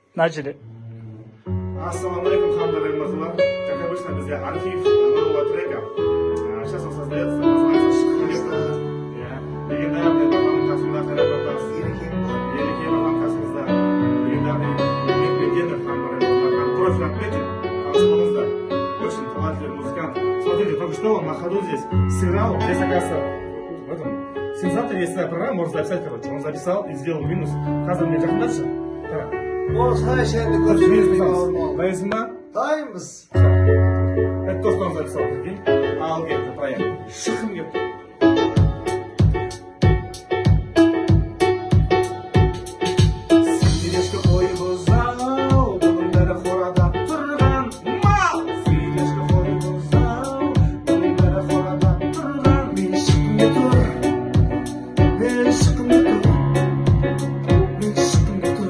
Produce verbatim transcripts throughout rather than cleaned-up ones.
начали. Ассалаумалейкум, хамдалай мазлар. Как обычно, без архив нового трека. Сейчас он создается, называется «Шхлеб». Легендарный Бахан Касымда Хайрататас. Великий Бахан Касымда. Легендарный легенда хамдалай мазлар. Профиль отметил, танцполозда. Очень талантливый музыкант. Смотрите, только что он на ходу здесь сыграл. Здесь, оказывается, в этом синтезаторе есть своя программа, можно записать, короче. Он записал и сделал минус. Қазір мне жақындатшы. Осылай шәйді көрсетуге болмау. Дайынсың ба? Дайынбыз. Это то, что он записал, прикинь. Ал кетті проект. Шықым кетті. Сирешкі қой бұзау, бұның бәрі қорада тұрған мал. Сирешкі қой бұзау, бұның бәрі қорада тұрған. Мен шықым кетті, мен шықым кетті, мен шықым кетті.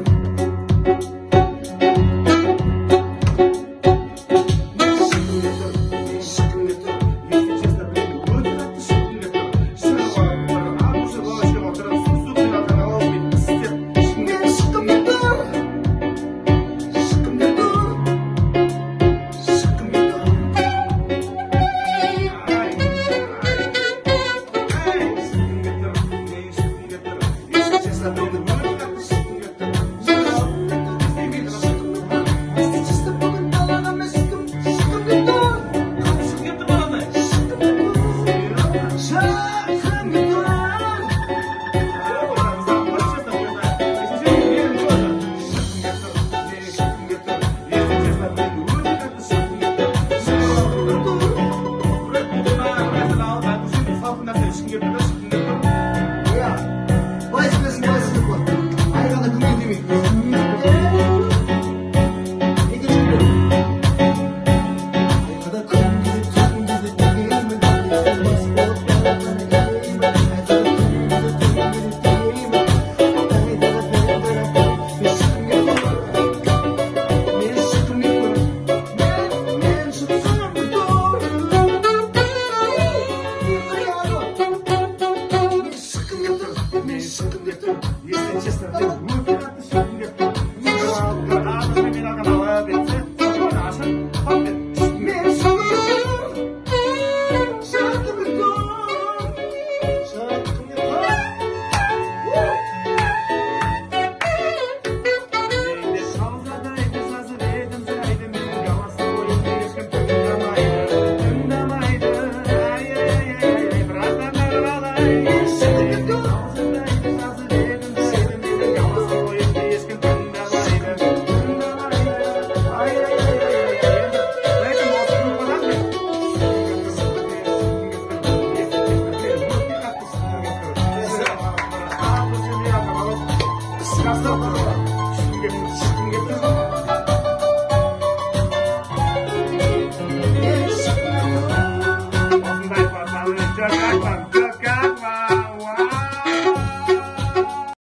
Если честно, ты глупый, ты шутки нет. Не желал, а ты мне на канале обидцы. Что наша? Папе, мне шутки. Шутки бредом. Шутки бредом. Эй, шел задайте, зазрейдем, зайдем, и голосуем, слишком ты домайда, ты домайда. Ай-яй-яй-яй, брата нарвала, и шутки бредом. Stop.